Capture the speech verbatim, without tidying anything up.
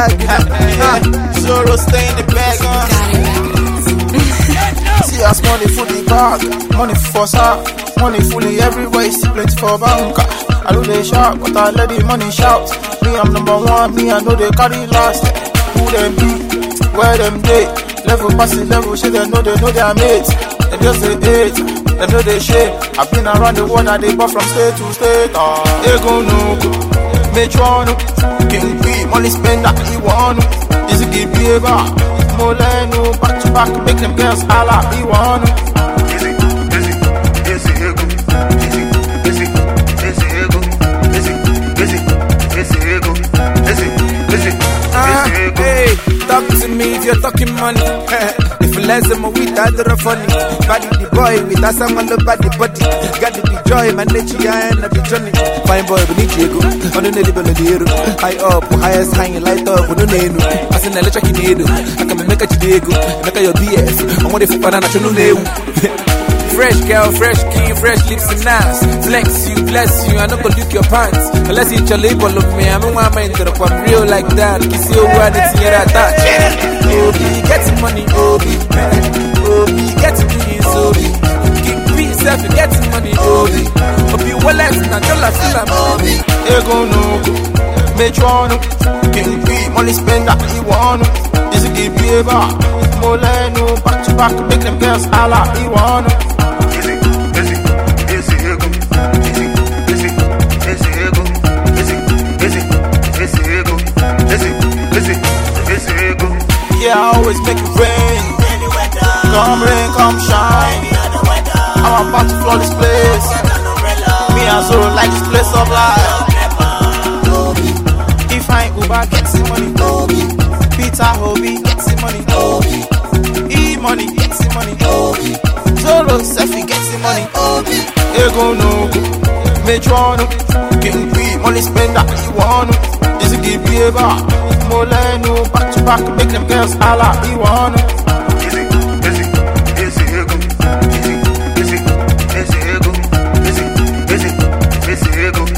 bag. Zoro stay in the bag. See us money full the bag, money for sir, money fully everywhere, still plenty for bank. I do they shout, but I let the money shout. Me I'm number one, me I know they carry last. Who them be, where them they, level passing level, shit they know they know their mates. They just say eight, they know they shit. I've been around the world, now they bought from state to state. Ah, they go no, Metron, King P, money spend that he want. Is it give me a bar? Moleno, back to back, make them girls all up, he want. Easy, easy, easy, ego. Easy, easy, easy, ego. Easy, easy, easy, ego. Easy, easy, easy, ego. Hey, talk to me if you're talking money. If you less than my weed, I'd rather funny. Body the boy with us, I'm all about the body. Got to be joy, my nature, and I be Johnny. Fine boy, we need you go. On the level of the hero. High up, highest hanging light up, we don't need no. I send electric in the I can make a Chidiego, make a your B S. I want to fuck on a national name. Fresh girl, fresh king, fresh lips and ass. Flex you, bless you, I don't go look your pants. Unless it's your label of me, I'm in my mind that I'm real like that. Kiss you one, it's here at that. Obi, getting money, Obi. Obi, getting doing Obi. King peace, if you getting money, Obi. Obi, wallet, and dollar, feel I'm Obi. Ego no, Metron, King P, money spend that he want. Is it give me a bar? Moleno, back to back, make them girls all up, he want. Easy, easy, easy, ego. Easy, easy, easy, ego. Easy, easy, easy, ego. Easy, easy, easy, ego. Yeah, I always make it rain. Come rain, come shine. I'm about to flood this place. Me and Zoro like this place of life. If I ain't Uber, get some money. Peter Hobie, get some money. E money, get some money. Zoro Sefi, get some money. Ego no, Metron, King P, money spend that he want. Is it give me a bar? Moleno, back to back, make them girls all up, he want. Easy, easy, easy, ego. Easy, easy, easy, ego. Easy, easy, easy, ego.